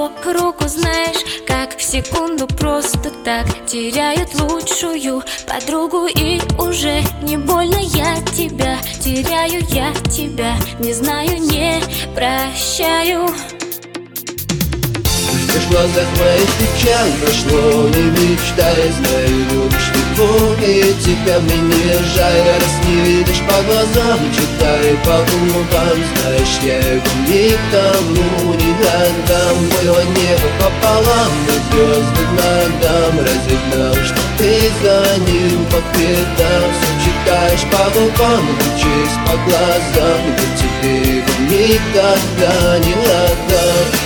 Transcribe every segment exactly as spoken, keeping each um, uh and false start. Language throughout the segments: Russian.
его руку, знаешь, как в секунду просто так теряют лучшую подругу. И уже не больно, я тебя теряю, я тебя не знаю, не прощаю. Ждешь в глазах моих печаль, прошло, не мечтай, знаю, любишь ты его, и тебя мне не жаль. Раз не видишь по глазам, читай по губам, знаешь, я его никому не отдам. Было небо пополам, но звезды надам. Разве знал, что ты за ним по пятам? Все читаешь по губам, учись по глазам, я тебе его никогда не отдам.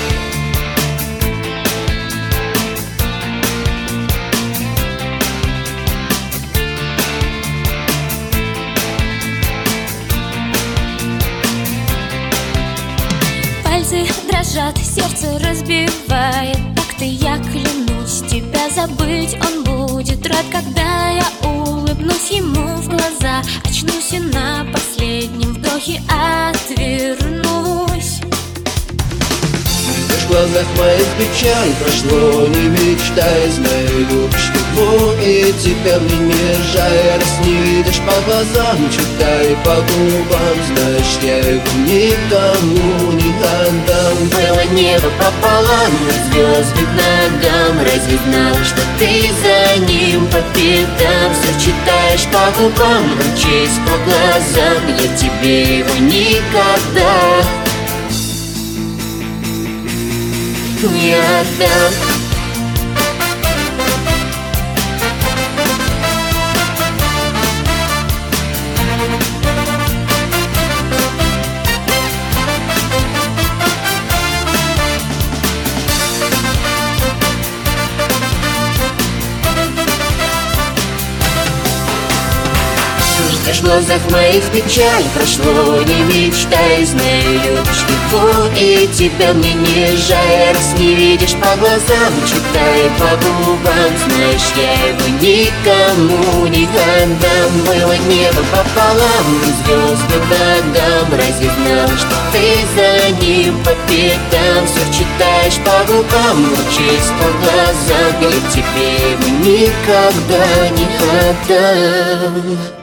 Пальцы дрожат, сердце разбивает такты, я клянусь, тебя забыть он будет рад, когда я улыбнусь ему в глаза. Очнусь и на последнем вдохе отвернусь. В глазах моих печаль, прошло, не мечтай, знаю, любишь его, и тебя мне не жаль. Раз не видишь по глазам, читай по губам, знаешь, я его никому не отдам. Было небо пополам, но звезды надам. Разве знал, что ты за ним по пятам? Все читаешь по губам, учись по глазам, я тебе его никогда не отдам. Ждешь в глазах моих печаль, прошло, не мечтай, знаю, любишь его, и тебя мне не жаль. Раз не видишь по глазам, читай по губам, знаешь, я его никому не отдам. Было небо пополам, звезды надам. Разве знал, что ты за ним по пятам? Все читаешь по губам, учись по глазам, я тебе его никогда не отдам.